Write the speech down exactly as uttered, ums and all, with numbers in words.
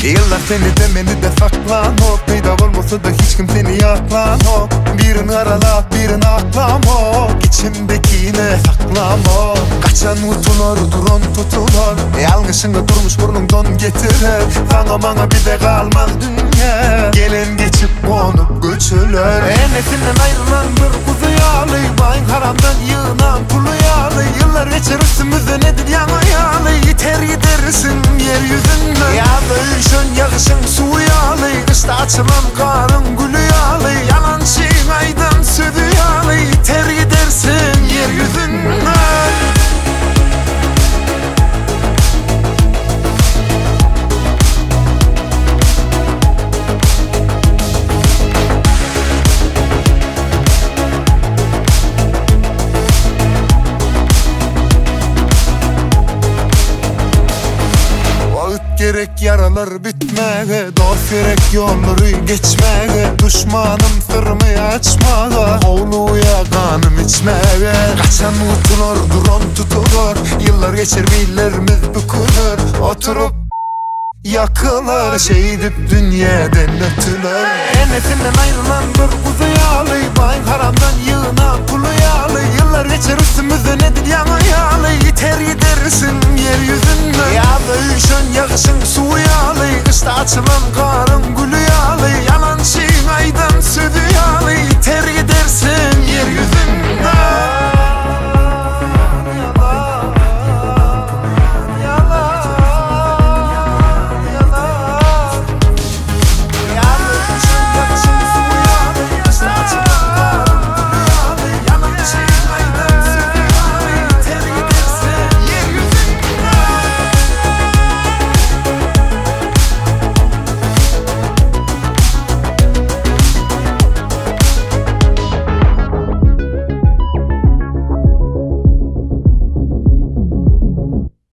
Yıllar seni de beni de saklan hop. Peyda olmasa da hiç kim seni yaklan hop. Birini arala birini aklam hop. İçimdekine saklam hop. Kaçan utulur duran tutulur. Yanlışını durmuş burnundan getirir. Sana bana bir de kalmaz dünya. Gelen geçip konup göçülür. Enesinden ayrılan bir kuzu yağlı. Bayın haramdan yığınan pulu yağlı. Yıllar geçer üstümüzde nedir yana yağlı. Yeter gidersin yeryüzünde. Yağdışın yağışın suyu yağlı. Kışta açılan karın gülü yağlı. Yalan şeyin aydan sözü yağlı. Yeter gidersin yeryüzünde. Gerek yaralar bitmeye, dost gerek yolları geçmeye. Düşmanım sırrımı açmaya, oğluya kanım içmeye. Kaçan unutulur, duran tutulur. Yıllar geçer billerimiz bükülür. Oturup yakılır, şehidip dünyadan ötülür. Enesinden ayrılan bir kuzu yağlı. Bayın haramdan yığına pulu yağlı. Yıllar geçer üstümüzde nedir yana yağlı. Yeter gidersin yeryüzünde. Yağdışın yağışın suyu yağlı. Kışta açılan karın gülü yağlı.